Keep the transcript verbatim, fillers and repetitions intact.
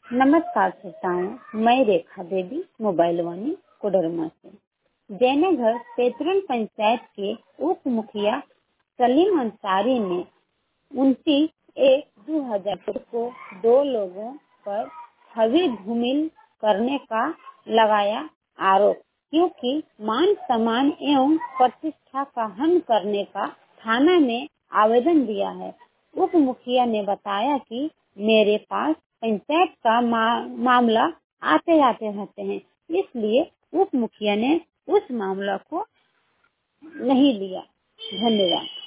नमस्कार श्रोताओं, मैं रेखा देवी मोबाइल वाणी कोडरमा से। जयनगर पेतरन पंचायत के उप मुखिया सलीम अंसारी ने उनतीस एक दो हजार को दो लोगों पर छवि धूमिल करने का लगाया आरोप, क्योंकि मान सम्मान एवं प्रतिष्ठा का हनन करने का थाना में आवेदन दिया है। उप मुखिया ने बताया कि मेरे पास पंचायत का मा, मामला आते आते रहते हैं, इसलिए उप मुखिया ने उस मामला को नहीं लिया। धन्यवाद।